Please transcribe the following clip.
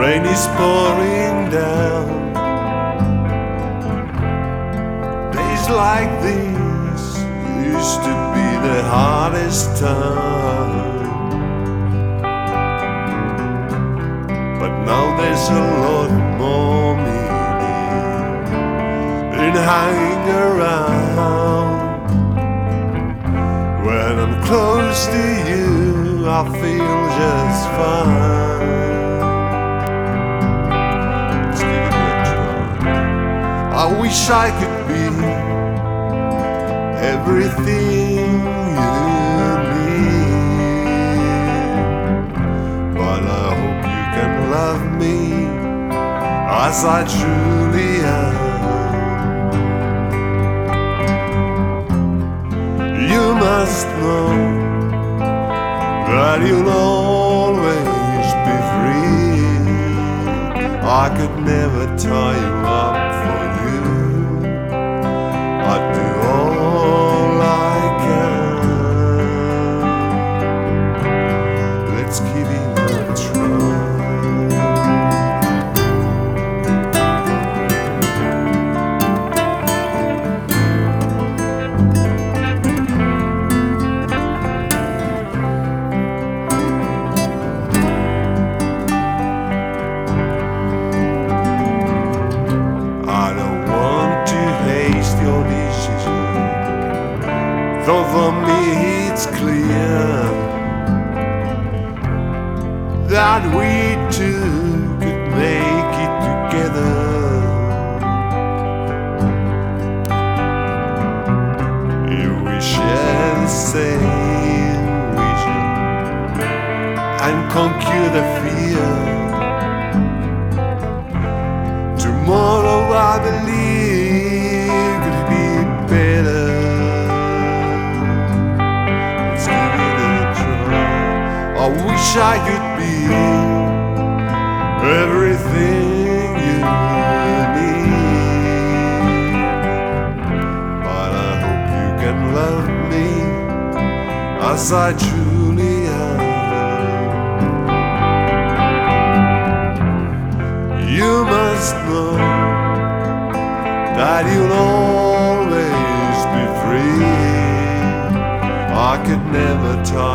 Rain is pouring down. Days like these used to be the hardest time, but now there's a lot more meaning in hanging around. When I'm close to you, I feel just fine. Let's give it a try. I wish I could be everything you need, but I hope you can love me as I truly am. You must know that you'll always be free. I could never tie you up for you. I'd do all I can. Let's give it a try. Though for me it's clear that we two could make it together. If we share the same vision and conquer the fear, tomorrow I believe could be better. I wish I could be everything you need, but I hope you can love me as I truly am. You must know that you'll always be free. I could never tie